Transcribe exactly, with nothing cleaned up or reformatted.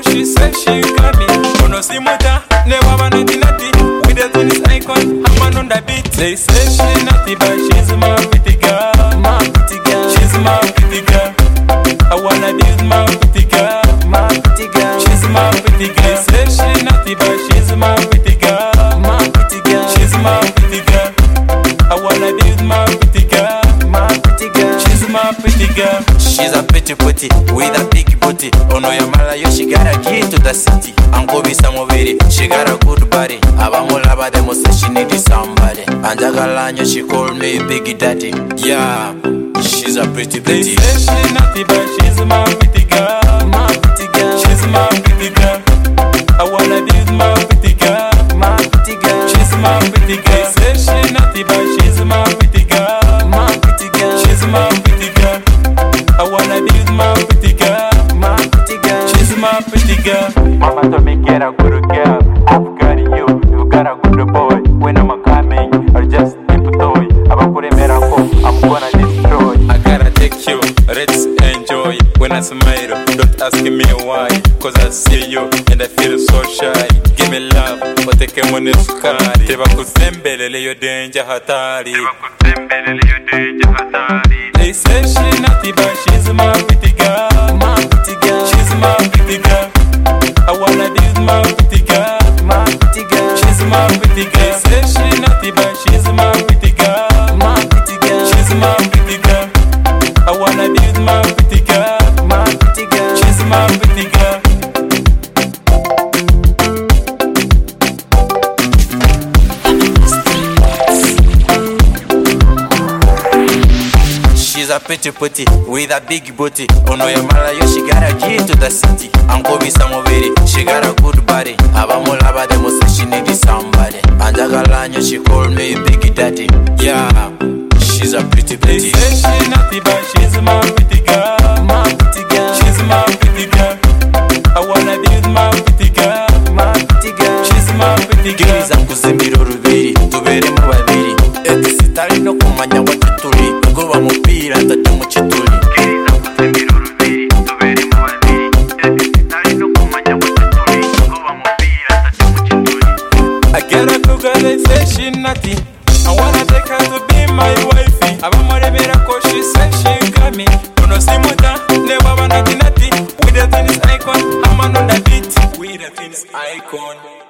cause she said she got me. Uno si muta, ne waba naughty naughty. With the tennis icon, I'm on the beat. They say she naughty but she's my pretty girl. My pretty girl, she's my pretty girl. I wanna be with my pretty girl. My pretty girl, she's my pretty girl. They say she naughty but she's my pretty girl. My pretty girl, she's my pretty girl. I wanna be with my pretty girl. My pretty girl, she's my pretty girl. She's a pretty pretty with a big booty. Ono ya malayo, she got a key to the city. Angobi samoveri, she got a good body. Abamulaba demo say she need somebody. Anjagalanyo, she call me Big Daddy. Yeah, she's a pretty pretty. They say she naughty but she's my pretty girl. My pretty girl, she's my pretty girl. I wanna be with my pretty girl. My pretty girl, she's my pretty girl. They say she naughty but she's my pretty girl. My pretty girl, she's my pretty girl. I wanna be with my pretty girl. My pretty girl, she's my pretty girl. Mama told me get a good girl. I've got you, you got a good boy. When I'm coming, or just keep a toy. I'm gonna destroy. I gotta take you, let's enjoy. When I smile, don't ask me why. Cause I see you and I feel so shy. Give me love, but take a money sukari. Teba kusembelele yo danger hatari. They say she naughty but she's my pretty girl. My pretty girl, she's my pretty girl. I wanna be with my pretty girl. My pretty girl, she's my pretty girl. They say she naughty but she's my pretty girl. My pretty girl, she's my pretty girl. I wanna be with my pretty girl. My pretty girl, she's my pretty girl. She's a pretty pretty with a big booty. Ono ya malayo, she got a key to the city. Angobi samoveri, she got a good body. Abamulaba demo say she need somebody. Anjagalanyo, she call me Big Daddy. Yeah, she's a pretty pretty. They say she naughty but she's my pretty girl. My pretty girl, she's my pretty girl. I wanna be with my pretty girl. My pretty girl, she's my pretty girl. Giriza nkuzimira urubiri, tuberemo babiri. Eti sitari no kumanya watuturi. Kuba mupira tata mu kituri. Giriza nkuzimira urubiri, tuberemo babiri. Eti sitari no kumanya watuturi. Kuba mupira tata mu kituri. I get a good girl, they say she naughty. I wanna take her to be my wifey. Abamurebera cause she said she got me. Uno si muta, ne waba naughty naughty. With the tennis icon, I'm on the beat. With the tennis icon.